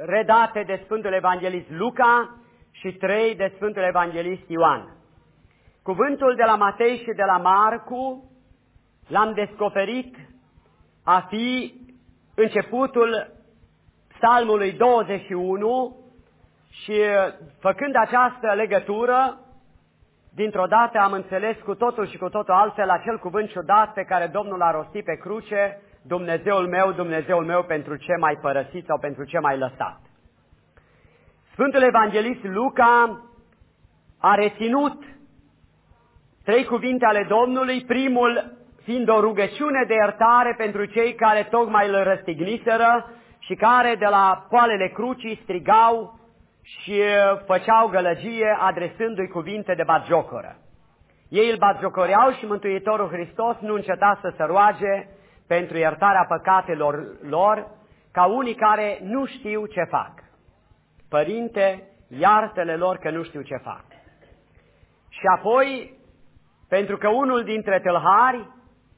redate de Sfântul Evanghelist Luca și 3 de Sfântul Evanghelist Ioan. Cuvântul de la Matei și de la Marcu l-am descoperit a fi începutul Psalmului 21 și făcând această legătură, dintr-o dată am înțeles cu totul și cu totul altfel acel cuvânt ciudat pe care Domnul l-a rostit pe cruce: Dumnezeul meu, pentru ce m-ai părăsit sau pentru ce m-ai lăsat. Sfântul Evanghelist Luca a reținut 3 cuvinte ale Domnului, primul fiind o rugăciune de iertare pentru cei care tocmai îl răstigniseră și care de la poalele crucii strigau și făceau gălăgie adresându-i cuvinte de batjocoră. Ei îl batjocoreau și Mântuitorul Hristos nu înceta să se roage pentru iertarea păcatelor lor, ca unii care nu știu ce fac. Părinte, iartă-le lor că nu știu ce fac. Și apoi, pentru că unul dintre tâlhari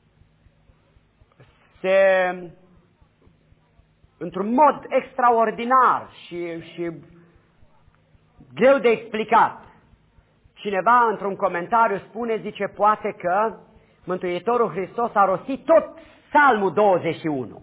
într-un mod extraordinar și greu de explicat, cineva într-un comentariu spune, zice, poate că Mântuitorul Hristos a rostit tot Psalmul 21.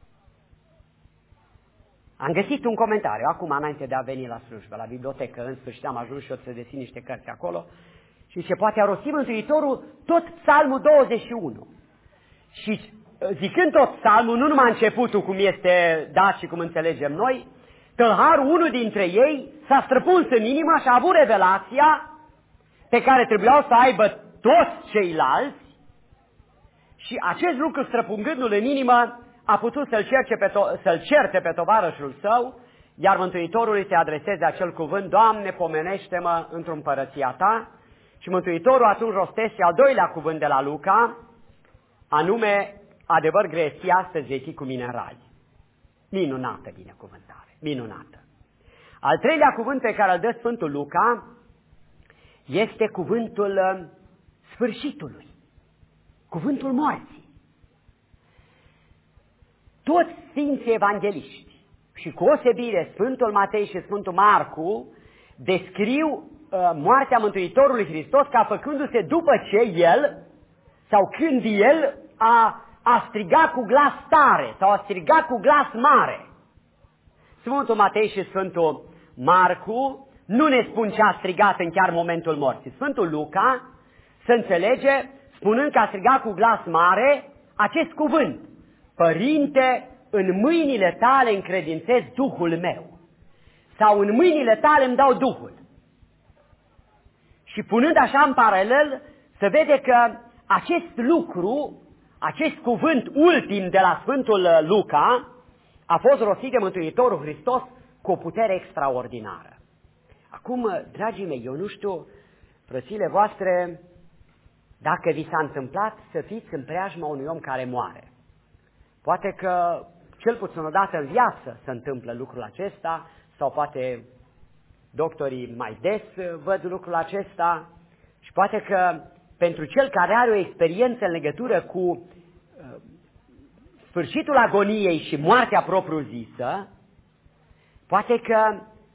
Am găsit un comentariu, acum înainte de a veni la slujbă, la bibliotecă, în sfârșit am ajuns și eu să dețin niște cărți acolo, și zice, poate a rostit Mântuitorul tot Psalmul 21. Și zicând tot Psalmul, nu numai începutul cum este dat și cum înțelegem noi, tâlharul, unul dintre ei, s-a străpuns în inimă și a avut revelația pe care trebuiau să aibă toți ceilalți și acest lucru, străpungându-l în inimă, a putut să-l certe pe tovarășul său, iar Mântuitorul îi se adreseze acel cuvânt: Doamne, pomenește-mă într-o împărăția Ta. Și Mântuitorul atunci rostește al doilea cuvânt de la Luca, anume, adevăr gresi, astăzi vei fi cu mine în rai. Minunată binecuvântare, minunată. Al treilea cuvânt pe care îl dă Sfântul Luca este cuvântul sfârșitului, cuvântul morții. Toți Sfinții Evangeliști și cu osebire Sfântul Matei și Sfântul Marcu descriu moartea Mântuitorului Hristos ca făcându-se după ce El, sau când El a strigat cu glas tare sau a strigat cu glas mare. Sfântul Matei și Sfântul Marcu nu ne spun ce a strigat în chiar momentul morții. Sfântul Luca se înțelege spunând că a strigat cu glas mare acest cuvânt: Părinte, în mâinile Tale încredințez Duhul meu, sau în mâinile Tale îmi dau Duhul. Și punând așa în paralel, se vede că acest lucru, acest cuvânt ultim de la Sfântul Luca, a fost rostit de Mântuitorul Hristos cu o putere extraordinară. Acum, dragii mei, eu nu știu, frățile voastre, dacă vi s-a întâmplat să fiți în preajma unui om care moare. Poate că cel puțin o dată în viață se întâmplă lucrul acesta, sau poate doctorii mai des văd lucrul acesta, și poate că pentru cel care are o experiență în legătură cu sfârșitul agoniei și moartea propriu-zisă, poate că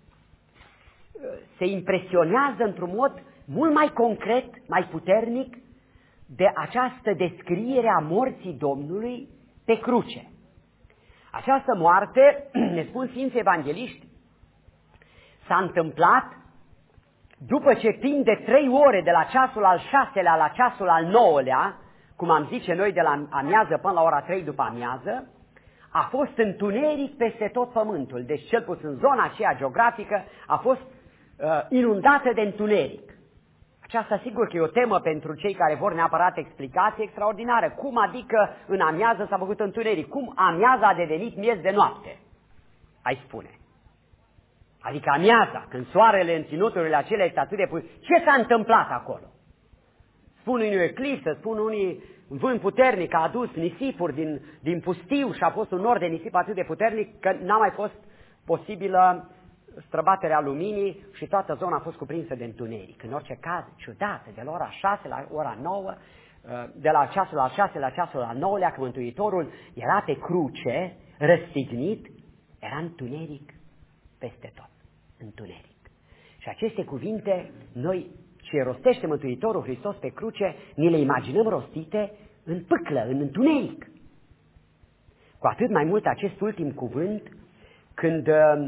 se impresionează într-un mod mult mai concret, mai puternic, de această descriere a morții Domnului pe cruce. Această moarte, ne spun Sfinții Evangeliști, s-a întâmplat după ce timp de 3 ore, de la ceasul al 6-lea la ceasul al 9-lea, cum am zice noi, de la amiază până la ora 3 după amiază, a fost întuneric peste tot pământul. Deci cel puțin zona aceea geografică a fost inundată de întuneric. Aceasta sigur că e o temă pentru cei care vor neapărat explicații extraordinare. Cum adică în amiază s-a făcut întuneric? Cum amiaza a devenit miez de noapte? Ai spune. Adică amiaza, când soarele în ținuturile acelea este atât de puțin. Ce s-a întâmplat acolo? Spun unii o eclipsă, spun unii un vânt puternic a adus nisipuri din pustiu și a fost un nor de nisip atât de puternic că n-a mai fost posibilă străbaterea luminii și toată zona a fost cuprinsă de întuneric. În orice caz, ciudată, de la ora 6 la ora 9, de la ceasul al 6 la ceasul al 9-lea, când Mântuitorul era pe cruce, răstignit, era întuneric peste tot, întuneric. Și aceste cuvinte, noi, ce rostește Mântuitorul Hristos pe cruce, ni le imaginăm rostite în pâclă, în întuneric. Cu atât mai mult acest ultim cuvânt, când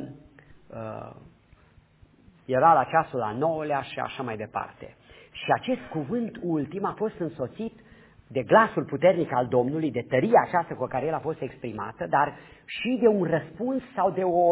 era la ceasul al 9-lea și așa mai departe. Și acest cuvânt ultim a fost însoțit de glasul puternic al Domnului, de tăria aceasta cu care el a fost exprimată, dar și de un răspuns sau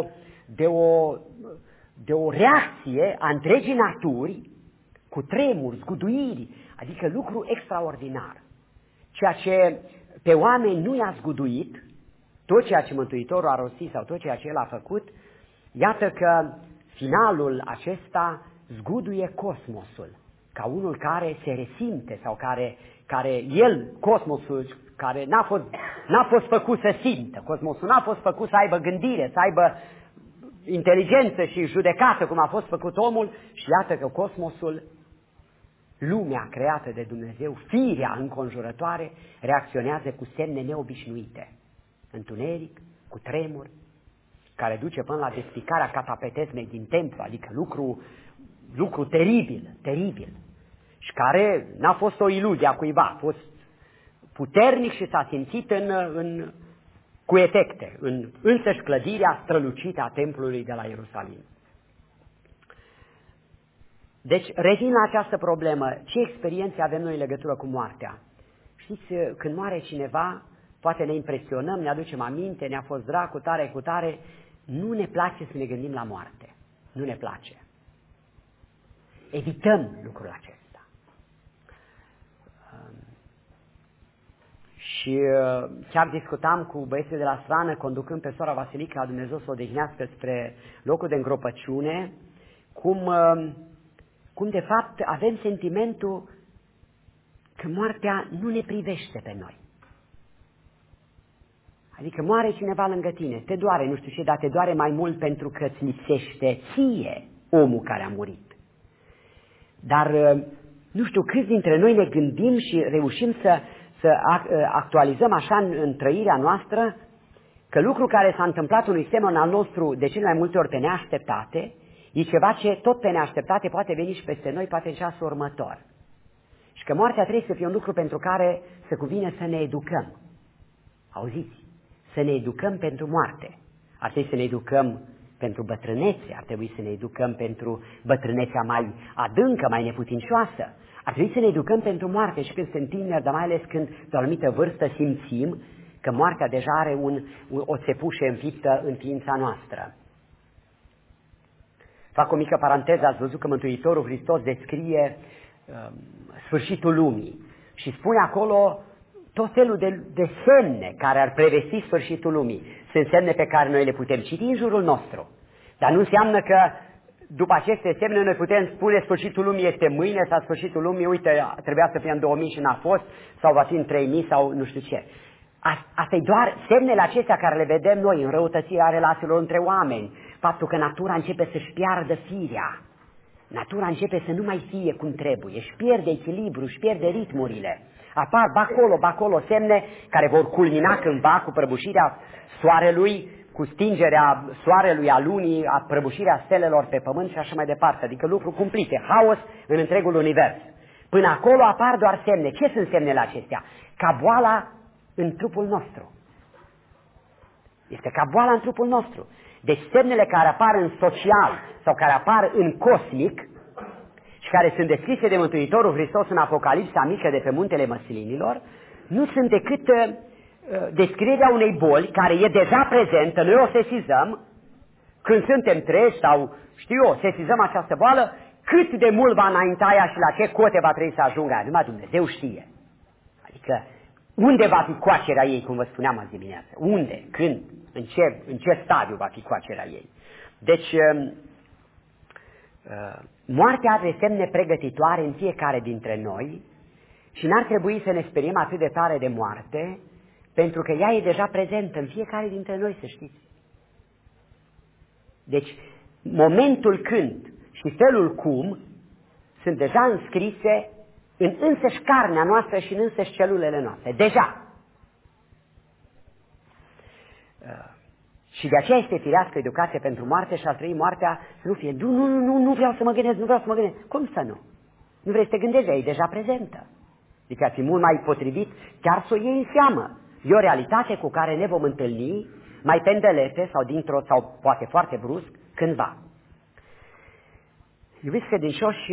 de o reacție a întregii naturi cu tremuri, zguduiri, adică lucru extraordinar. Ceea ce pe oameni nu i-a zguduit, tot ceea ce Mântuitorul a rostit sau tot ceea ce el a făcut, iată că finalul acesta zguduie cosmosul, ca unul care se resimte sau care el, cosmosul, care n-a fost făcut să simtă, cosmosul n-a fost făcut să aibă gândire, să aibă inteligență și judecată cum a fost făcut omul, și iată că cosmosul, lumea creată de Dumnezeu, firea înconjurătoare, reacționează cu semne neobișnuite. Întuneric, cu tremur, care duce până la despicarea catapetesmei din templu, adică lucru teribil, și care n-a fost o iluzie a cuiva, a fost puternic și s-a simțit cu efecte, în însăși clădirea strălucită a templului de la Ierusalim. Deci, revin la această problemă, ce experiențe avem noi în legătură cu moartea? Știți, când moare cineva, poate ne impresionăm, ne aducem aminte, ne-a fost drag cu tare, nu ne place să ne gândim la moarte. Nu ne place. Evităm lucrul acesta. Și chiar discutam cu băieții de la strană, conducând pe sora Vasilica, la Dumnezeu să o odihnească, spre locul de îngropăciune, cum de fapt avem sentimentul că moartea nu ne privește pe noi. Adică moare cineva lângă tine, te doare, nu știu ce, dar te doare mai mult pentru că îți lipsește ție omul care a murit. Dar nu știu câți dintre noi ne gândim și reușim să actualizăm așa în trăirea noastră că lucru care s-a întâmplat unui semăn al nostru de cele mai multe ori pe neașteptate e ceva ce tot pe neașteptate poate veni și peste noi, poate în ceasul următor. Și că moartea trebuie să fie un lucru pentru care să cuvine să ne educăm. Auziți? Să ne educăm pentru moarte. Ar trebui să ne educăm pentru bătrânețe, ar trebui să ne educăm pentru bătrânețea mai adâncă, mai neputincioasă. Ar trebui să ne educăm pentru moarte și când suntem tineri, dar mai ales când de o anumită vârstă simțim că moartea deja are o țepușă înfiptă în ființa noastră. Fac o mică paranteză, ați văzut că Mântuitorul Hristos descrie sfârșitul lumii și spune acolo tot felul de semne care ar prevesti sfârșitul lumii. Sunt semne pe care noi le putem citi în jurul nostru. Dar nu înseamnă că după aceste semne noi putem spune sfârșitul lumii este mâine sau sfârșitul lumii, uite, trebuia să fie în 2000 și n-a fost, sau va fi în 3000 sau nu știu ce. Asta e doar semnele acestea care le vedem noi în răutățirea relațiilor între oameni. Faptul că natura începe să-și piardă firea. Natura începe să nu mai fie cum trebuie, își pierde echilibru, își pierde ritmurile. Apar acolo semne care vor culmina cândva cu prăbușirea soarelui, cu stingerea soarelui, a lunii, a prăbușirea stelelor pe pământ și așa mai departe. Adică lucruri cumplite, haos în întregul univers. Până acolo apar doar semne. Ce sunt semnele acestea? Ca boala în trupul nostru. Este ca boala în trupul nostru. Deci semnele care apar în social sau care apar în cosmic și care sunt descrise de Mântuitorul Hristos în Apocalipsa mică de pe muntele Măslinilor, nu sunt decât descrierea unei boli care e deja prezentă, noi o sesizăm, când suntem treji sau, sesizăm această boală, cât de mult va înainta ea și la ce cote va trebui să ajungă, numai Dumnezeu știe. Adică, unde va fi coacerea ei, cum vă spuneam azi dimineață? Unde? Când? În ce stadiu va fi coacerea ei? Deci, moartea are semne pregătitoare în fiecare dintre noi și n-ar trebui să ne speriem atât de tare de moarte, pentru că ea e deja prezentă în fiecare dintre noi, să știți. Deci, momentul când și felul cum sunt deja înscrise în însăși carnea noastră și în însăși celulele noastre. Deja. Și de aceea este firească educație pentru moarte și a trăi moartea să nu fie, nu vreau să mă gândesc, nu vreau să mă gândesc. Cum să nu? Nu vrei să te gândești, e deja prezentă. Adică ar fi mult mai potrivit chiar să o iei în seamă. E o realitate cu care ne vom întâlni mai pendelete sau dintr-o, sau poate foarte brusc, cândva. Iubiți credincioși,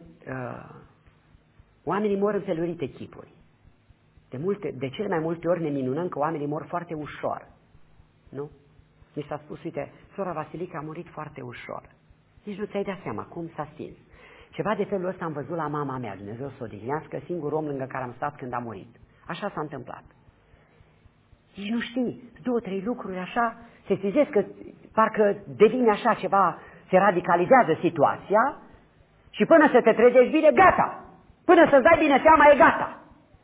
oamenii mor în felurite chipuri. De cele mai multe ori ne minunăm că oamenii mor foarte ușor. Nu? Mi s-a spus, uite, sora Vasilica a murit foarte ușor. Nici nu ți-ai dat seama cum s-a stins. Ceva de felul ăsta am văzut la mama mea, Dumnezeu să o odihnească, singurul om lângă care am stat când a murit. Așa s-a întâmplat. Nici nu știi, 2-3 lucruri așa, se sfizesc că parcă devine așa ceva, se radicalizează situația și până să te trezești bine, gata! Până să-ți dai bine seama, e gata!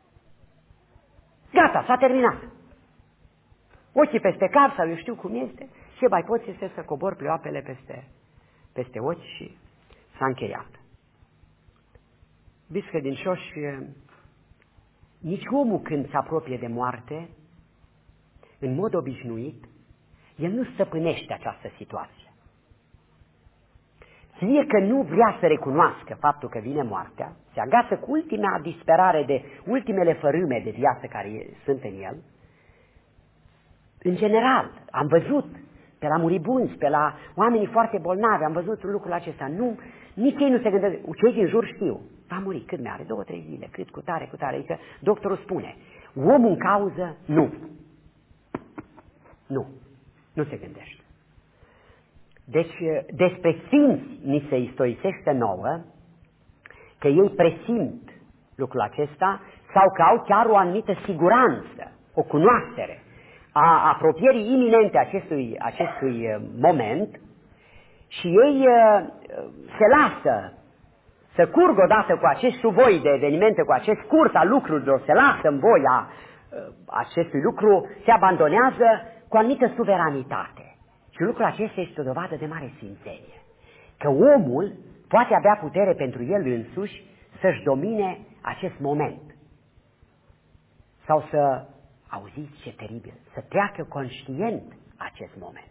Gata, s-a terminat. Ochii peste cap sau eu știu cum este, ce mai poți este să cobor pleoapele peste ochi și s-a încheiat. Iubiți credincioși, nici omul când se apropie de moarte, în mod obișnuit, el nu stăpânește această situație. Fie că nu vrea să recunoască faptul că vine moartea, se agață cu ultima disperare de ultimele fărâme de viață care sunt în el. În general, am văzut pe la muribunzi, pe la oamenii foarte bolnavi, am văzut lucrul acesta. Nu, nici ei nu se gândesc, cei din jur știu, va muri, cât mai are, 2-3 zile, cât, cu tare, adică doctorul spune. Omul în cauză, nu se gândește. Deci, despre sfinți ni se istorisește nouă că ei presimt lucrul acesta sau că au chiar o anumită siguranță, o cunoaștere a apropierii iminente acestui moment și ei se lasă să curgă odată cu acest suvoi de evenimente, cu acest curs al lucrurilor, se lasă în voia acestui lucru, se abandonează cu o anumită suveranitate. Și lucrul acesta este o dovadă de mare sfințenie. Că omul poate avea putere pentru el însuși să-și domine acest moment. Sau să, auziți ce teribil, să treacă conștient acest moment.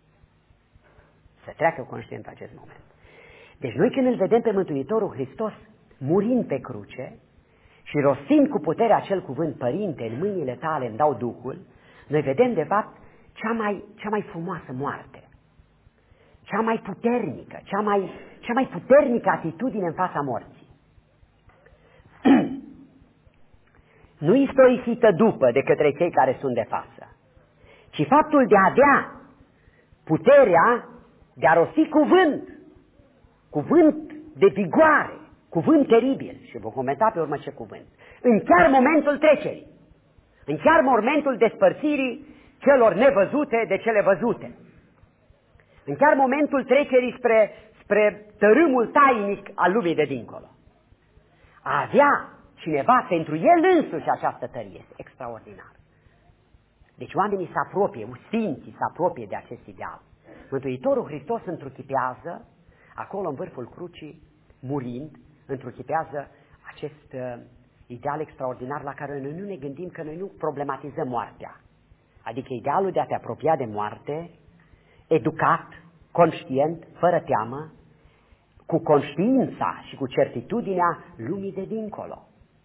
Să treacă conștient acest moment. Deci noi când îl vedem pe Mântuitorul Hristos murind pe cruce și rostind cu putere acel cuvânt, Părinte, în mâinile tale îmi dau Duhul, noi vedem de fapt cea mai frumoasă moarte, cea mai puternică, cea mai puternică atitudine în fața morții. Nu istorisită după de către cei care sunt de față, ci faptul de a avea puterea de a rosti cuvânt de vigoare, cuvânt teribil, și vom comenta pe urmă ce cuvânt, în chiar momentul trecerii, în chiar momentul despărțirii celor nevăzute de cele văzute, în chiar momentul trecerii spre tărâmul tainic al lumii de dincolo. A avea cineva pentru el însuși această tărie este extraordinar. Deci oamenii se apropie, sfinții se apropie de acest ideal. Mântuitorul Hristos întruchipează, acolo în vârful crucii, murind, întruchipează acest ideal extraordinar la care noi nu ne gândim, că noi nu problematizăm moartea. Adică idealul de a te apropia de moarte, educat, conștient, fără teamă, cu conștiința și cu certitudinea lumii de dincolo.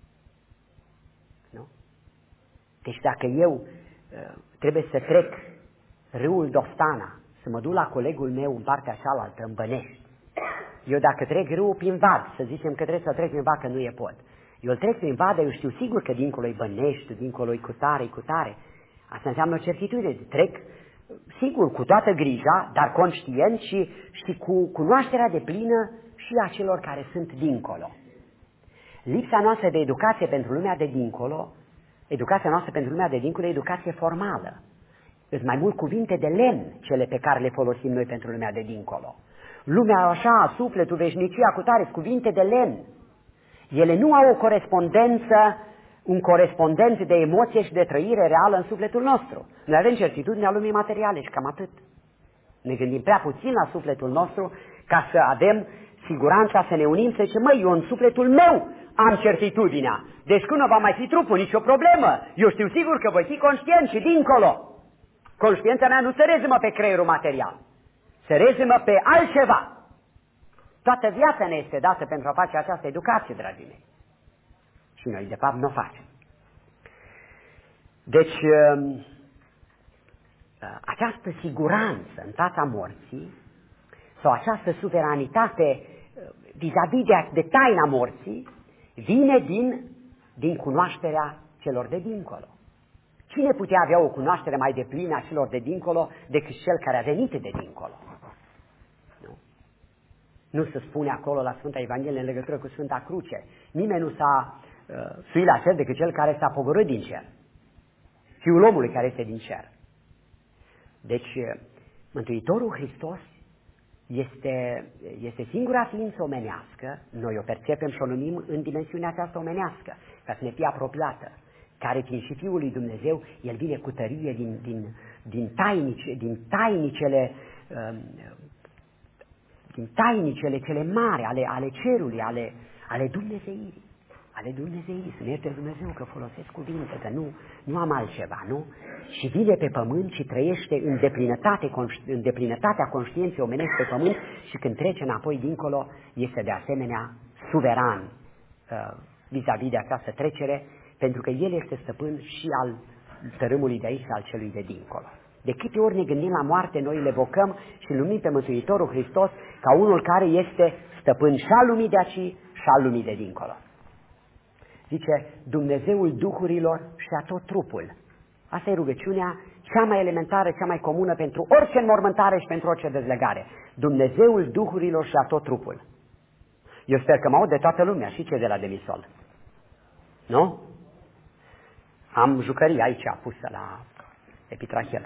Nu? Deci dacă eu trebuie să trec râul Dostana, să mă duc la colegul meu în partea cealaltă, în Bănești, eu dacă trec râul prin vad, să zicem că trebuie să trec prin vad, că nu e pot. Eu îl trec prin vad, eu știu sigur că dincolo e Bănești, dincolo e cu tare. Asta înseamnă o certitudine. Trec, sigur, cu toată grija, dar conștient și cu cunoașterea deplină și a celor care sunt dincolo. Lipsa noastră de educație pentru lumea de dincolo, educația noastră pentru lumea de dincolo e educație formală. Sunt mai mult cuvinte de lemn cele pe care le folosim noi pentru lumea de dincolo. Lumea așa, sufletul, veșnicia, cu tare, cuvinte de lemn. Ele nu au o corespondență, un corespondent de emoție și de trăire reală în sufletul nostru. Noi avem certitudinea lumii materiale și cam atât. Ne gândim prea puțin la sufletul nostru ca să avem siguranța să ne unim, să zicem, măi, eu în sufletul meu am certitudinea. Deci când va mai fi trupul, nicio problemă. Eu știu sigur că voi fi conștient și dincolo. Conștiința mea nu se rezumă pe creierul material, se rezumă pe altceva. Toată viața ne este dată pentru a face această educație, dragii mei. Și noi, de fapt, nu o facem. Deci, această siguranță în fața morții, sau această suveranitate vis-a-vis de taina morții, vine din cunoașterea celor de dincolo. Cine putea avea o cunoaștere mai deplină a celor de dincolo decât cel care a venit de dincolo? Nu se spune acolo la Sfânta Evanghelie în legătură cu Sfânta Cruce. Nimeni nu s-a suit la cer decât cel care s-a pogorât din cer. Fiul omului care este din cer. Deci, Mântuitorul Hristos este singura ființă omenească, noi o percepem și o numim în dimensiunea aceasta omenească, ca să ne fie apropiată, care fiind și Fiul lui Dumnezeu, El vine cu tărie din tainicele cele mari ale cerului, ale Dumnezeirii. Ale Dumnezeirii, să ne ierte Dumnezeu că folosesc cuvinte, că nu am altceva, nu? Și vine pe pământ și trăiește în deplinătatea conștiinței omenești pe pământ și când trece înapoi dincolo, este de asemenea suveran vis-a-vis de această trecere, pentru că El este stăpân și al tărâmului de aici și al celui de dincolo. De câte ori ne gândim la moarte, noi le evocăm și îl numim pe Mântuitorul Hristos ca unul care este stăpân și al lumii de aici și al lumii de dincolo. Zice, Dumnezeul duhurilor și a tot trupul. Asta e rugăciunea cea mai elementară, cea mai comună pentru orice înmormântare și pentru orice dezlegare. Dumnezeul duhurilor și a tot trupul. Eu sper că mă aud de toată lumea și cei de la demisol. Nu? Am jucării aici pusă la epitrachel.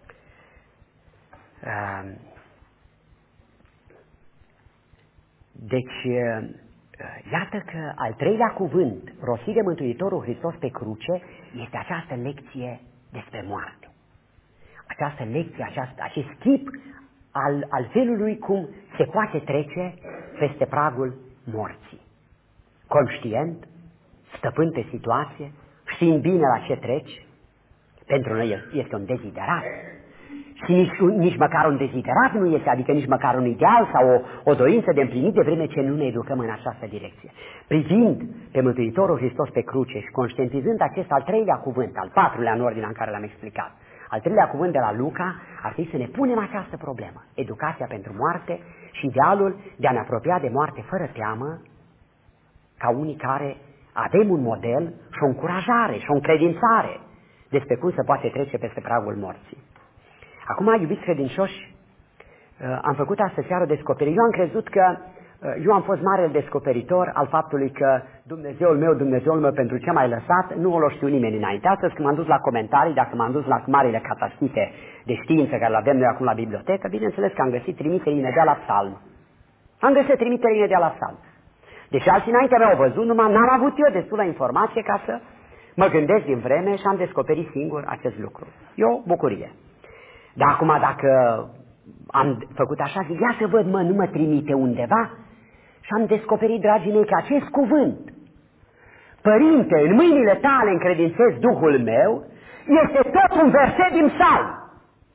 Deci, iată că al treilea cuvânt rostit de Mântuitorul Hristos pe cruce este această lecție despre moarte. Această lecție, acest chip al felului cum se poate trece peste pragul morții. Conștient, stăpân pe situație, știind bine la ce treci, pentru noi este un deziderat. Și nici măcar un deziderat nu este, adică nici măcar un ideal sau o dorință de împlinit, de vreme ce nu ne educăm în această direcție. Privind pe Mântuitorul Hristos pe cruce și conștientizând acest al treilea cuvânt, al patrulea în ordinea în care l-am explicat, al treilea cuvânt de la Luca, ar fi să ne punem această problemă, educația pentru moarte și idealul de a ne apropia de moarte fără teamă, ca unii care avem un model și o încurajare și o încredințare despre cum se poate trece peste pragul morții. Acum, iubiți credincioși, am făcut astă seară o descoperire. Eu am crezut că eu am fost marele descoperitor al faptului că Dumnezeul meu pentru ce m-ai lăsat, nu o știu nimeni înainte. Astăzi când m-am dus la comentarii, dacă m-am dus la marile catastite de știință care le avem noi acum la bibliotecă, bineînțeles că am găsit trimitere imediat la psalm. Am găsit trimitere imediat la psalm. Deși alții înainte mi-au văzut, numai n-am avut eu destulă informație ca să mă gândesc din vreme și am descoperit singur acest lucru. E o bucurie. Dar acum dacă am făcut așa, zic, ia să văd, nu mă trimite undeva? Și am descoperit, dragii mei, că acest cuvânt, Părinte, în mâinile tale încredințez Duhul meu, este tot un verset din Psalm.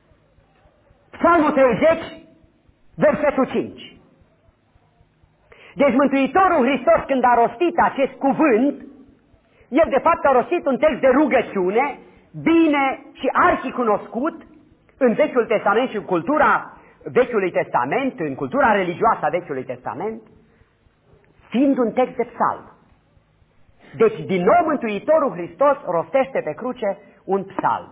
Psalmul 30, versetul 5. Deci Mântuitorul Hristos, când a rostit acest cuvânt, el de fapt a rostit un text de rugăciune, bine și arhicunoscut, în Vechiul Testament și în cultura Vechiului Testament, în cultura religioasă a Vechiului Testament, fiind un text de psalm. Deci, din nou, Mântuitorul Hristos rostește pe cruce un psalm.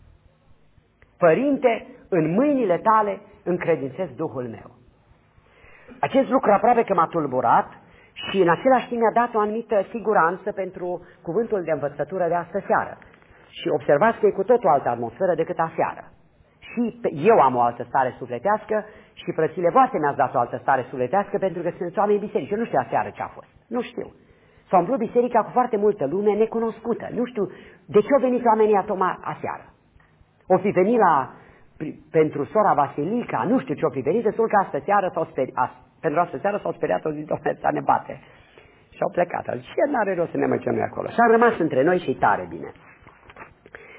Părinte, în mâinile tale încredințez Duhul meu. Acest lucru aproape că m-a tulburat și în același timp mi-a dat o anumită siguranță pentru cuvântul de învățătură de astă seară. Și observați că e cu tot o altă atmosferă decât aseară. Și eu am o altă stare sufletească și frățile voastre mi-ați dat o altă stare sufletească pentru că sunt oameni biserici. Eu nu știu aseară ce a fost. Nu știu. S-a umplut biserica cu foarte multă lume necunoscută. Nu știu de ce au venit oamenii tocmai aseară. O fi venit pentru sora Vasilica, nu știu ce o fi venit, destul că astă seară pentru astă seară s-au speriat, o zi, Doamne, să ne bate. Și au plecat. Ce n-are rost să ne măcem noi acolo? Și am rămas între noi și tare bine.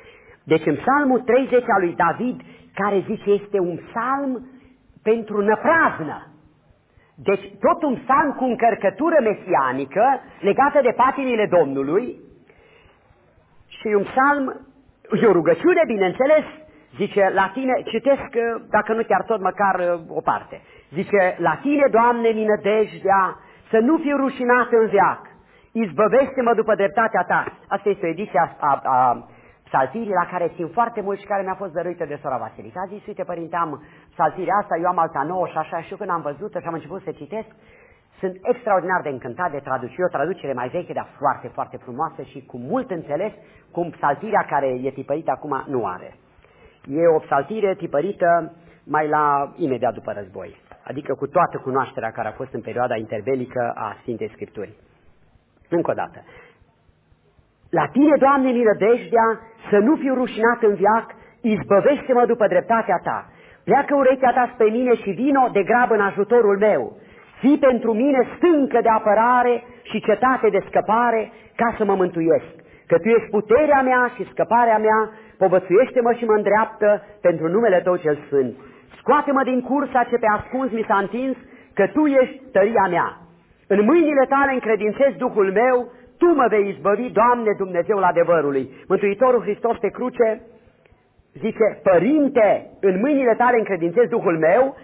Deci în psalmul 30 al lui David, care zice este un psalm pentru năpraznă. Deci tot un psalm cu încărcătură mesianică legată de patimile Domnului și un psalm, e o rugăciune, bineînțeles, zice la tine, citesc, dacă nu chiar tot, măcar o parte. Zice, la tine, Doamne, mi nădejdea, să nu fiu rușinat în veac, izbăvește-mă după dreptatea ta. Asta este o ediție a psaltirii la care țin foarte mult și care mi-a fost dăruită de sora Vasilica. A zis, uite, părinte, am psaltirea asta, eu am alta nouă și așa, și eu când am văzut-o și am început să citesc, sunt extraordinar de încântat de traducere, o traducere mai veche, dar foarte, foarte frumoasă și cu mult înțeles, cum psaltirea care e tipărită acum nu are. E o psaltire tipărită mai la imediat după război, adică cu toată cunoașterea care a fost în perioada interbelică a Sfintei Scripturii. Încă o dată. La tine, Doamne, mi nădejdea, să nu fiu rușinat în veac, izbăvește-mă după dreptatea ta. Pleacă urechea ta spre mine și vino de grabă în ajutorul meu. Fii pentru mine stâncă de apărare și cetate de scăpare, ca să mă mântuiesc. Că Tu ești puterea mea și scăparea mea, povățuiește-mă și mă îndreaptă pentru numele Tău cel sfânt. Scoate-mă din cursa ce pe ascuns mi s-a întins, că Tu ești tăria mea. În mâinile Tale încredințez Duhul meu, Tu mă vei izbăvi, Doamne, Dumnezeul adevărului. Mântuitorul Hristos pe cruce zice, Părinte, în mâinile Tale încredințez Duhul meu,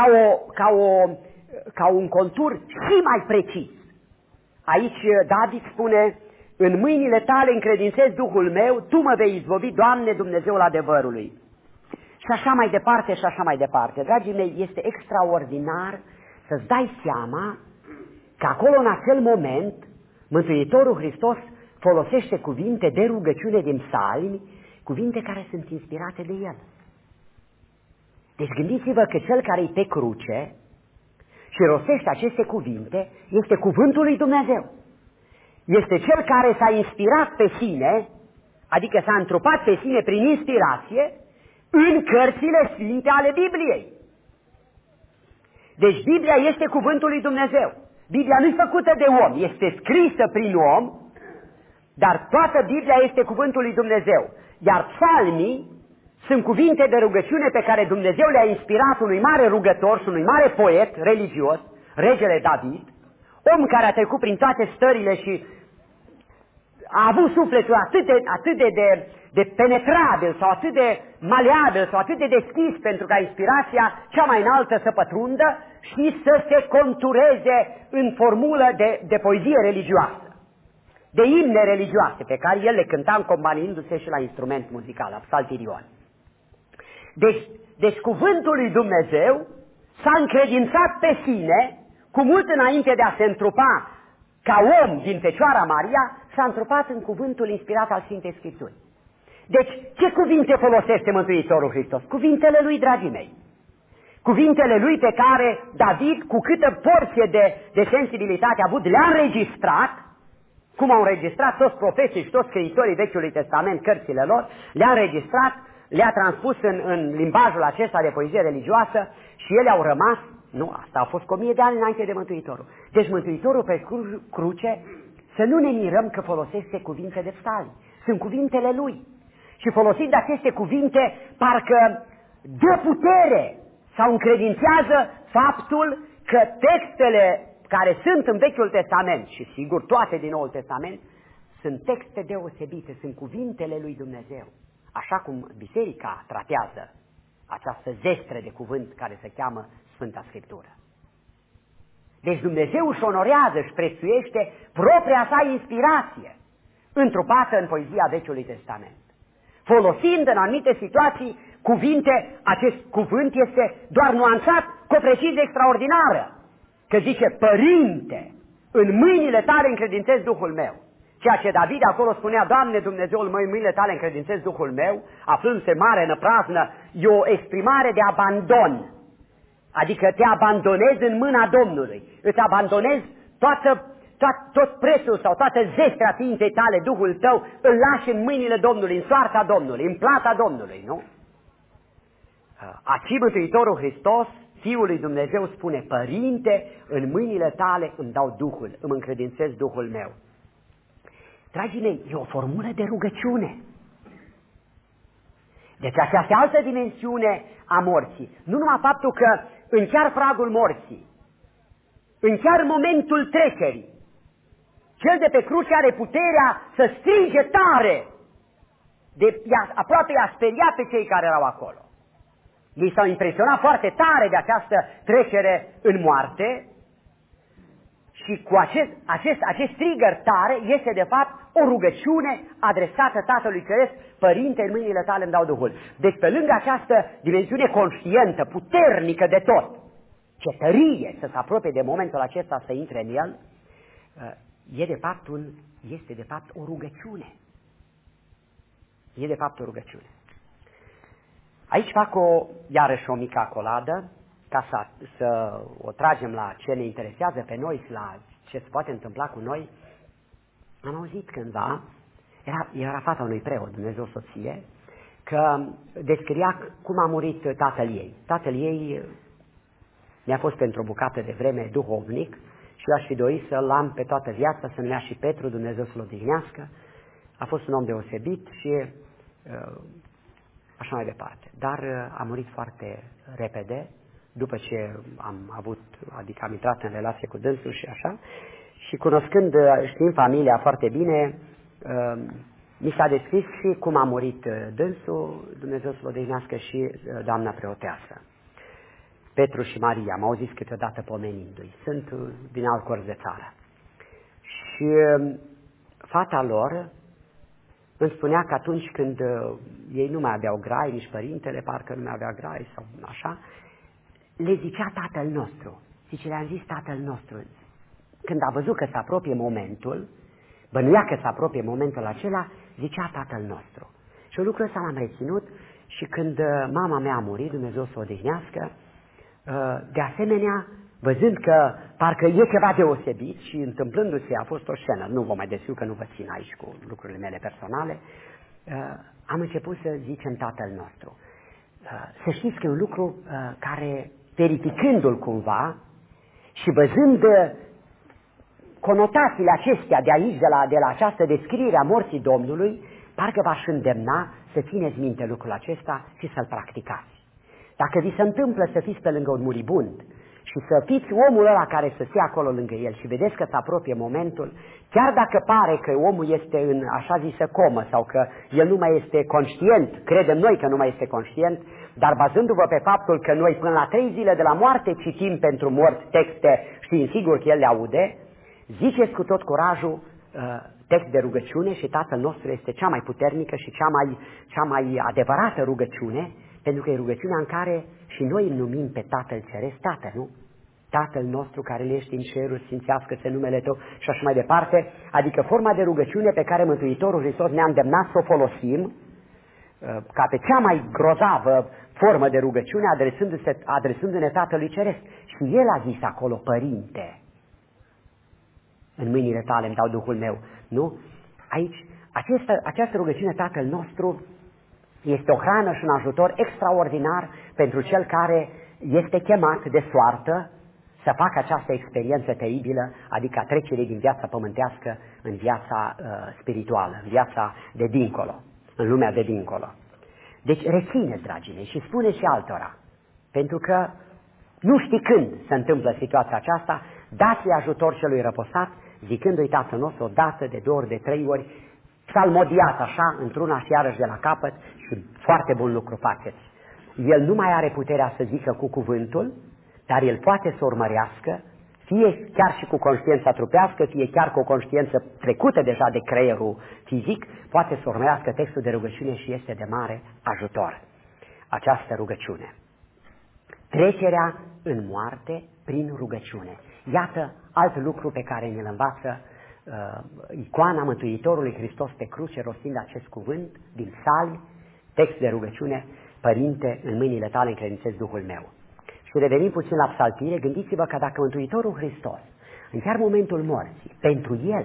ca un contur și mai precis. Aici David spune, în mâinile Tale încredințez Duhul meu, Tu mă vei izbăvi, Doamne, Dumnezeul adevărului. Și așa mai departe, și așa mai departe. Dragii mei, este extraordinar să-ți dai seama că acolo, în acel moment, Mântuitorul Hristos folosește cuvinte de rugăciune din psalmi, cuvinte care sunt inspirate de El. Deci gândiți-vă că Cel care e pe cruce și rostește aceste cuvinte este cuvântul lui Dumnezeu. Este Cel care s-a inspirat pe sine, adică s-a întrupat pe sine prin inspirație, în cărțile sfinte ale Bibliei. Deci Biblia este cuvântul lui Dumnezeu. Biblia nu e făcută de om, este scrisă prin om, dar toată Biblia este cuvântul lui Dumnezeu. Iar psalmii sunt cuvinte de rugăciune pe care Dumnezeu le-a inspirat unui mare rugător și unui mare poet religios, regele David, om care a trecut prin toate stările și a avut sufletul atât de penetrabil sau atât de maleabil sau atât de deschis pentru ca inspirația cea mai înaltă să pătrundă și să se contureze în formulă de poezie religioasă, de imne religioase pe care el le cânta încompaniindu-se și la instrument muzical, la psaltirion. Deci cuvântul lui Dumnezeu s-a încredințat pe sine, cu mult înainte de a se întrupa ca om din Fecioara Maria, s-a întrupat în cuvântul inspirat al Sfintei Scripturii. Deci, ce cuvinte folosește Mântuitorul Hristos? Cuvintele lui, dragii mei. Cuvintele lui pe care David, cu câtă porție de sensibilitate a avut, le-a înregistrat, cum au înregistrat toți profeții și toți scriitorii Vechiului Testament, cărțile lor, le-a înregistrat, le-a transpus în limbajul acesta de poezie religioasă și ele au rămas, nu, asta a fost cu 1000 de ani înainte de Mântuitorul. Deci Mântuitorul pe cruce, să nu ne mirăm că folosește cuvinte de psalmi, sunt cuvintele lui. Și folosind aceste cuvinte, parcă dă putere sau încredințează faptul că textele care sunt în Vechiul Testament, și sigur toate din Noul Testament, sunt texte deosebite, sunt cuvintele lui Dumnezeu. Așa cum biserica tratează această zestre de cuvânt care se cheamă Sfânta Scriptură. Deci Dumnezeu își onorează, își prețuiește propria sa inspirație, întrupată în poezia Vechiului Testament. Folosind în anumite situații cuvinte, acest cuvânt este doar nuanțat cu o precizie extraordinară. Că zice, Părinte, în mâinile Tale încredințez Duhul meu. Ceea ce David acolo spunea, Doamne Dumnezeul meu, în mâinile Tale încredințez Duhul meu, aflându-se mare năpraznă, e o exprimare de abandon. Adică te abandonezi în mâna Domnului, îți abandonezi tot prețul sau toată zestrea ființei tale, Duhul tău, îl lași în mâinile Domnului, în soarta Domnului, în plata Domnului, nu? Aici Mântuitorul Hristos, Fiul lui Dumnezeu, spune, Părinte, în mâinile Tale îmi dau Duhul, îmi încredințez Duhul meu. Dragii mei, e o formulă de rugăciune. Deci această altă dimensiune a morții, nu numai faptul că în chiar pragul morții, în chiar momentul trecerii, cel de pe cruce are puterea să strige tare, aproape i-a speriat pe cei care erau acolo. Ei s-au impresionat foarte tare de această trecere în moarte și cu acest strigăr tare este de fapt o rugăciune adresată Tatălui Ceresc: Părinte, în mâinile tale îmi dau Duhul. Deci pe lângă această dimensiune conștientă, puternică de tot, ce tărie să se apropie de momentul acesta să intre în el, este de fapt o rugăciune. E de fapt o rugăciune. Aici fac iarăși o mică acoladă, ca să o tragem la ce ne interesează pe noi și la ce se poate întâmpla cu noi. Am auzit cândva, era fata unui preot, Dumnezeu soție, că descria cum a murit tatăl ei. Tatăl ei mi-a fost pentru o bucată de vreme duhovnic și eu aș fi dorit să-l am pe toată viața, să numea și Petru, Dumnezeu să-l odihnească. A fost un om deosebit și așa mai departe. Dar a murit foarte repede, după ce am intrat în relație cu dânsul și așa, și cunoscând, știind familia foarte bine, mi s-a descris și cum a murit dânsul, Dumnezeu să-l odihnească, și doamna preoteasă. Petru și Maria, am auzit câteodată pomenindu-i, sunt din alt colț de țară. Și fata lor îmi spunea că atunci când ei nu mai aveau grai, nici părintele parcă nu mai avea grai sau așa, le zicea Tatăl nostru. Zice, le-am zis Tatăl nostru. Când a văzut că se apropie momentul, bănuia că se apropie momentul acela, zicea Tatăl nostru. Și lucrul ăsta l-am reținut și când mama mea a murit, Dumnezeu să o odihnească, de asemenea, văzând că parcă e ceva deosebit și întâmplându-se, a fost o scenă, nu vă mai descriu că nu vă țin aici cu lucrurile mele personale, am început să zicem Tatăl nostru. Să știți că e un lucru care, verificându-l cumva și văzând conotațiile acestea de aici, de la această descriere a morții Domnului, parcă v-aș îndemna să țineți minte lucrul acesta și să-l practicați. Dacă vi se întâmplă să fiți pe lângă un muribund și să fiți omul ăla care să stea acolo lângă el și vedeți că se apropie momentul, chiar dacă pare că omul este în așa zisă comă sau că el nu mai este conștient, credem noi că nu mai este conștient, dar bazându-vă pe faptul că noi până la 3 zile de la moarte citim pentru mort texte, știind sigur că el le aude, ziceți cu tot curajul text de rugăciune și Tatăl nostru este cea mai puternică și cea mai adevărată rugăciune, pentru că e rugăciunea în care și noi îl numim pe Tatăl Ceresc Tată, nu? Tatăl nostru care ești în ceruri, sfințească-se numele Tău și așa mai departe, adică forma de rugăciune pe care Mântuitorul Hristos ne-a îndemnat să o folosim ca pe cea mai grozavă formă de rugăciune, adresându-ne Tatălui Ceresc. Și El a zis acolo, Părinte, în mâinile Tale îmi dau Duhul meu, nu? Aici, această rugăciune Tatăl nostru este o hrană și un ajutor extraordinar pentru cel care este chemat de soartă să facă această experiență teribilă, adică a trecerii din viața pământească în viața spirituală, în viața de dincolo, în lumea de dincolo. Deci rețineți, dragii mei, și spune și altora, pentru că nu știi când se întâmplă situația aceasta, dați-i ajutor celui răposat, zicându-i Tatăl nostru o dată, de 2 ori, de 3 ori, psalmodiat așa, într-una și iarăși de la capăt, și foarte bun lucru faceți. El nu mai are puterea să zică cu cuvântul, dar el poate să urmărească, fie chiar și cu conștiința trupească, fie chiar cu o conștiință trecută deja de creierul fizic, poate să urmărească textul de rugăciune și este de mare ajutor. Această rugăciune. Trecerea în moarte prin rugăciune. Iată alt lucru pe care ne-l învață icoana Mântuitorului Hristos pe cruce, rostind acest cuvânt din Psalmi, text de rugăciune, Părinte, în mâinile Tale încredințez Duhul meu. Și revenim puțin la psaltire, gândiți-vă că dacă Mântuitorul Hristos, în chiar momentul morții, pentru El,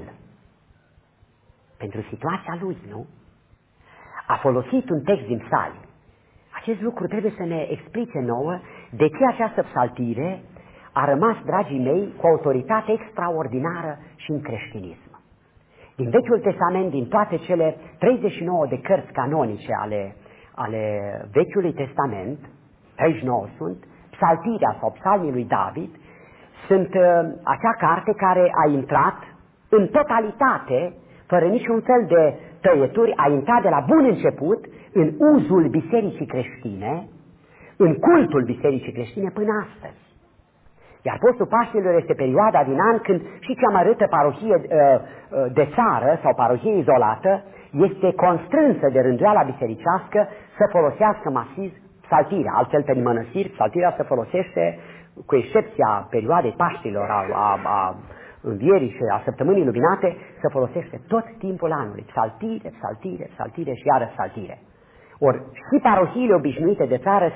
pentru situația Lui, nu? A folosit un text din Psalmi. Acest lucru trebuie să ne explice nouă de ce această psaltire a rămas, dragii mei, cu autoritate extraordinară și în creștinism. Din Vechiul Testament, din toate cele 39 de cărți canonice ale Vechiului Testament, 39 sunt, Psaltirea sau Psalmii lui David, sunt acea carte care a intrat în totalitate, fără niciun fel de tăieturi, a intrat de la bun început în uzul bisericii creștine, în cultul bisericii creștine până astăzi. Iar postul Paștilor este perioada din an când și cea mărită parohie de țară sau parohie izolată este constrânsă de rânduiala bisericească să folosească masiv psaltirea. Altfel, pe mănăstiri, psaltirea se folosește, cu excepția perioadei Paștilor, a Învierii și a Săptămânii Luminate, se folosește tot timpul anului. Psaltire, psaltire, psaltire și iară psaltire. Ori și parohiile obișnuite de țară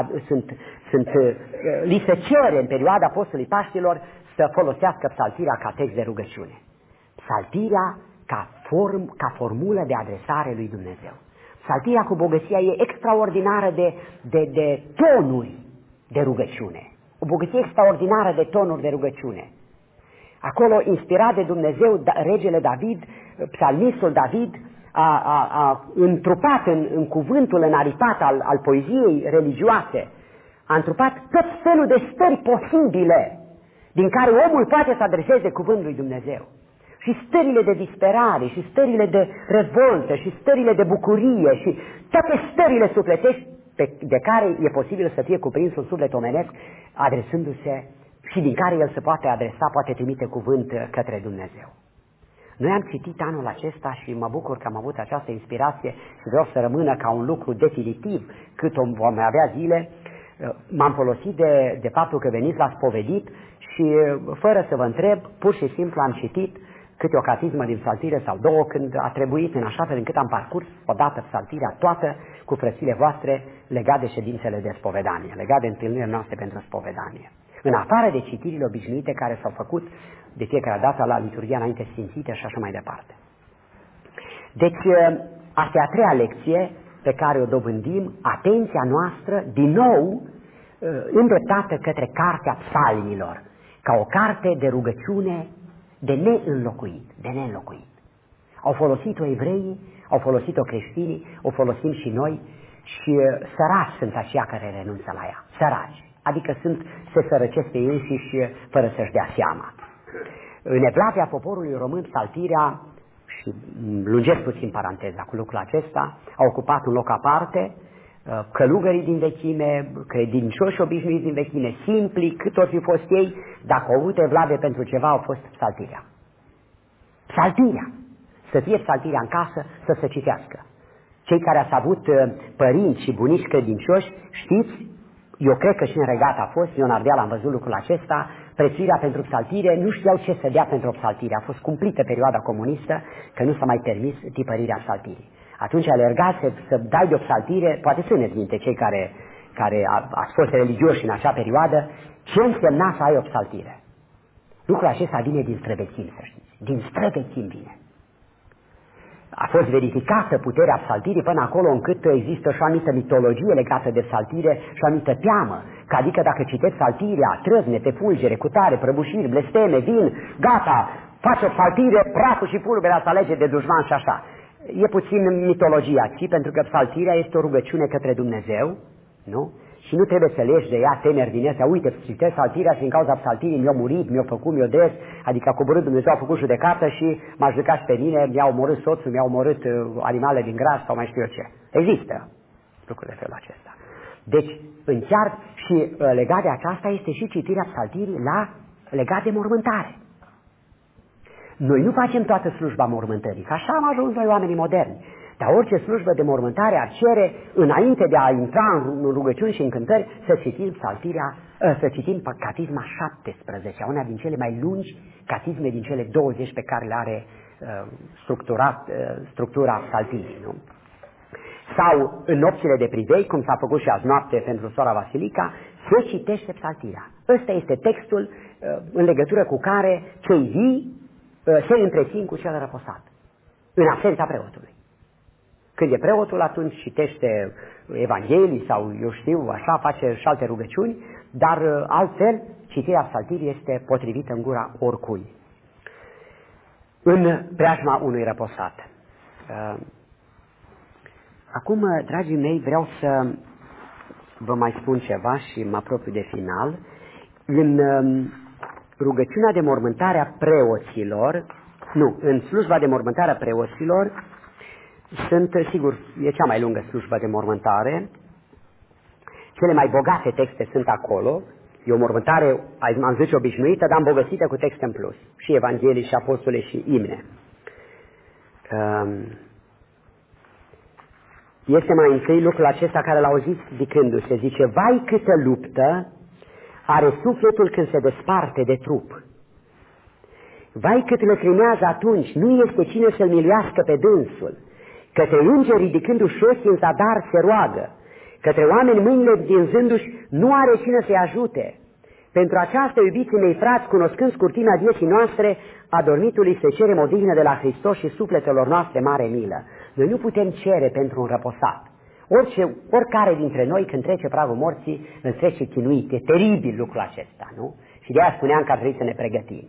li se cere în perioada postului Paștilor să folosească psaltirea ca text de rugăciune. Psaltirea ca formulă de adresare lui Dumnezeu. Psaltirea cu bogăția e extraordinară de tonuri de rugăciune. O bogăție extraordinară de tonuri de rugăciune. Acolo, inspirat de Dumnezeu, regele David, psalmistul David, a întrupat în cuvântul înaripat al poeziei religioase, a întrupat tot felul de stări posibile din care omul poate să adreseze cuvântul lui Dumnezeu. Și stările de disperare, și stările de revoltă, și stările de bucurie, și toate stările sufletești de care e posibil să fie cuprins un suflet omenesc, adresându-se și din care el se poate adresa, poate trimite cuvânt către Dumnezeu. Noi am citit anul acesta și mă bucur că am avut această inspirație și vreau să rămână ca un lucru definitiv cât vom avea zile. M-am folosit de faptul că veniți la spovedit și fără să vă întreb, pur și simplu am citit câte o catismă din psaltire sau două când a trebuit, în așa fel încât am parcurs odată psaltirea toată cu frățile voastre legat de ședințele de spovedanie, legat de întâlnirile noastre pentru spovedanie. În afară de citirile obișnuite care s-au făcut de fiecare dată la liturghia înainte sfințită și așa mai departe. Deci, asta e a treia lecție pe care o dobândim, atenția noastră, din nou, îndreptată către Cartea Psalmilor, ca o carte de rugăciune de neînlocuit. Au folosit-o evreii, au folosit-o creștinii, o folosim și noi și săraci sunt aceia care renunță la ea, săraci. Adică se sărăcesc pe ei și fără să-și dea seama. În evlavia poporului român, psaltirea, și lungesc puțin paranteza cu lucrul acesta, a ocupat un loc aparte, călugării din vechime, credincioși obișnuiți din vechime, simpli, cât ori fi fost ei, dacă au avut evlavie pentru ceva, au fost psaltirea. Psaltirea! Să fie psaltirea în casă, să se citească. Cei care ați avut părinți și bunici credincioși, știți, eu cred că și în Regat a fost, eu în Ardeal am văzut lucrul acesta, prețuirea pentru psaltire, nu știau ce să dea pentru o psaltire. A fost cumplită perioada comunistă, că nu s-a mai permis tipărirea psaltirii. Atunci alergați să dai de o psaltire, poate țineți minte cei care ați fost religioși în acea perioadă, ce însemna să ai o psaltire. Lucrul acesta vine din străvețim, să știți. Din străvețim vine. A fost verificată puterea psaltirii până acolo încât există și o anumită mitologie legată de psaltire și o anumită teamă. Că adică dacă citești psaltirea, trăznete, fulgere, cutare, prăbușiri, blesteme, vin, gata, faci o psaltire, praful și pulberea să alege de dușman și așa. E puțin mitologia, ci pentru că psaltirea este o rugăciune către Dumnezeu, nu? Și nu trebuie să legi de ea temeri din astea. Uite, citesc psaltirea și din cauza psaltirii mi-a murit, mi-a făcut, mi-a des, adică a coborât Dumnezeu, a făcut judecată și m-a judecat și pe mine, mi-a omorât soțul, mi-a omorât animale din gras sau mai știu eu ce. Există lucruri de felul acesta. Deci, încearcă și legat de aceasta este și citirea psaltirii legat de mormântare. Noi nu facem toată slujba mormântării, că așa am ajuns noi oamenii moderni. Dar orice slujbă de mormântare ar cere, înainte de a intra în rugăciuni și în cântări, să citim psaltirea, să citim catisma 17, una din cele mai lungi catisme din cele 20 pe care le are structura psaltirii, nu? Sau în nopțile de privei, cum s-a făcut și azi noapte pentru sora Vasilica, se citește psaltirea. Ăsta este textul în legătură cu care cei vii se întrețin cu cel răposat, în absența preotului. Când e preotul, atunci citește Evanghelii sau, eu știu, așa, face și alte rugăciuni, dar altfel, citirea psaltirii este potrivită în gura oricui. În preajma unui răposat. Acum, dragii mei, vreau să vă mai spun ceva și mă apropiu de final. În rugăciunea de mormântare a preoților, în slujba de mormântare a preoților, sigur, e cea mai lungă slujbă de mormântare, cele mai bogate texte sunt acolo, e o mormântare, am zis, obișnuită, dar îmbogățită cu texte în plus, și Evanghelii, și Apostole, și imne. Este mai întâi lucrul acesta care l-au zis zicându-se, zice, vai câtă luptă are sufletul când se desparte de trup. Vai cât lăcrimează atunci, nu este cine să-l miluiască pe dânsul. Către îngeri ridicându-și ochii în zadar se roagă, către oameni mâinile dinzându-și nu are cine să-i ajute. Pentru aceasta, iubiții mei frați, cunoscând scurtimea vieții noastre, adormitului se cerem odihnă de la Hristos și sufletelor noastre mare milă. Noi nu putem cere pentru un răposat. Oricare dintre noi, când trece pragul morții, îl trece chinuit. E teribil lucrul acesta, nu? Și de aia spuneam că ar trebui să ne pregătim.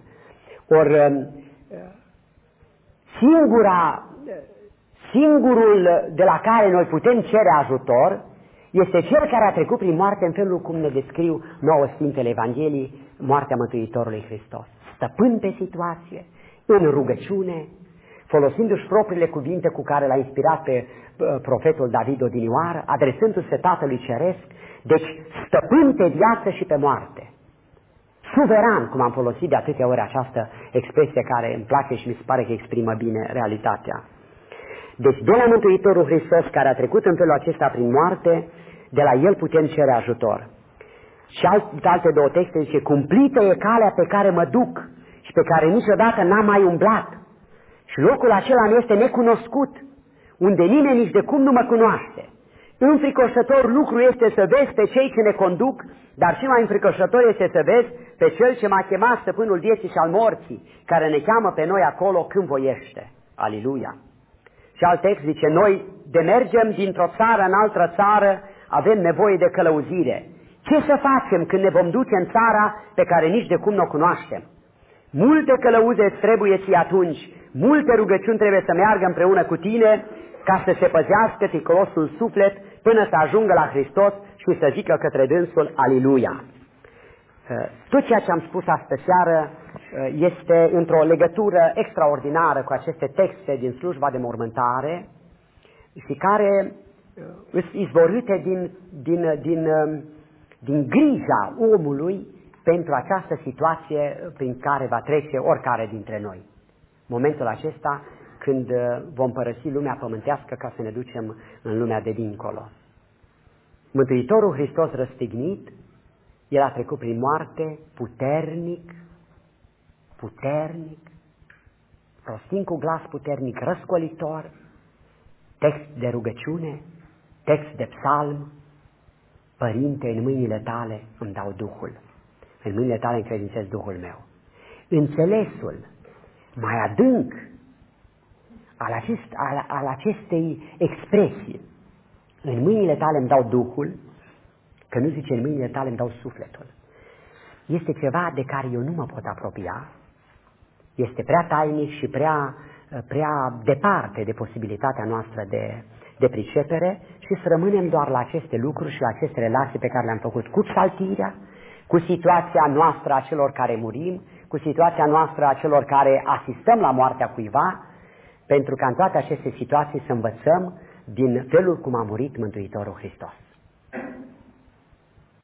Singurul de la care noi putem cere ajutor este cel care a trecut prin moarte în felul cum ne descriu nouă Sfintele Evanghelii, moartea Mântuitorului Hristos. Stăpân pe situație, în rugăciune, folosindu-și propriile cuvinte cu care l-a inspirat pe profetul David odinioară, adresându-se Tatălui Ceresc, deci stăpân pe viață și pe moarte. Suveran, cum am folosit de atâtea ori această expresie care îmi place și mi se pare că exprimă bine realitatea. Deci de la Mântuitorul Hristos, care a trecut în felul acesta prin moarte, de la El putem cere ajutor. Și alte două texte zice, cumplită e calea pe care mă duc și pe care niciodată n-am mai umblat. Și locul acela mi este necunoscut, unde nimeni nici de cum nu mă cunoaște. Înfricoșător lucru este să vezi pe cei ce ne conduc, dar și mai înfricoșător este să vezi pe cel ce m-a chemat stăpânul vieții și al morții, care ne cheamă pe noi acolo când voiește. Aliluia! Și alt text zice, noi de mergem dintr-o țară în altă țară, avem nevoie de călăuzire. Ce să facem când ne vom duce în țara pe care nici de cum nu o cunoaștem? Multe călăuze îți trebuie ție atunci, multe rugăciuni trebuie să meargă împreună cu tine ca să se păzească ticălosul suflet până să ajungă la Hristos și să zică către dânsul Aliluia. Tot ceea ce am spus astă seară este într-o legătură extraordinară cu aceste texte din slujba de mormântare și care sunt izvorâte din grija omului pentru această situație prin care va trece oricare dintre noi. Momentul acesta când vom părăsi lumea pământească ca să ne ducem în lumea de dincolo. Mântuitorul Hristos răstignit, El a trecut prin moarte puternic, rostind cu glas puternic, răscolitor, text de rugăciune, text de psalm, Părinte, în mâinile Tale îmi dau Duhul, în mâinile Tale încredințez Duhul meu. Înțelesul mai adânc al acestei expresii, în mâinile Tale îmi dau Duhul, că nu zice în mâinile Tale îmi dau sufletul, este ceva de care eu nu mă pot apropia, este prea tainic și prea departe de posibilitatea noastră de pricepere și să rămânem doar la aceste lucruri și la aceste relații pe care le-am făcut cu psaltirea, cu situația noastră a celor care murim, cu situația noastră a celor care asistăm la moartea cuiva, pentru ca în toate aceste situații să învățăm din felul cum a murit Mântuitorul Hristos.